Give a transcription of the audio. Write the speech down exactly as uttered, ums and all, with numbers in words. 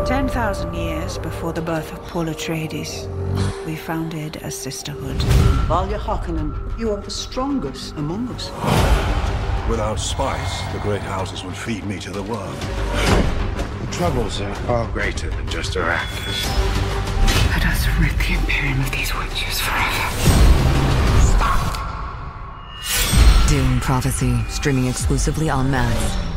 Ten thousand years before the birth of Paul Atreides, we founded a sisterhood. Valia Harkonnen, you are the strongest among us. Without spice, the great houses would feed me to the world. The troubles are far greater than just Arrakis. Let us rid the Imperium of these witches forever. Dune Prophecy, streaming exclusively on Max.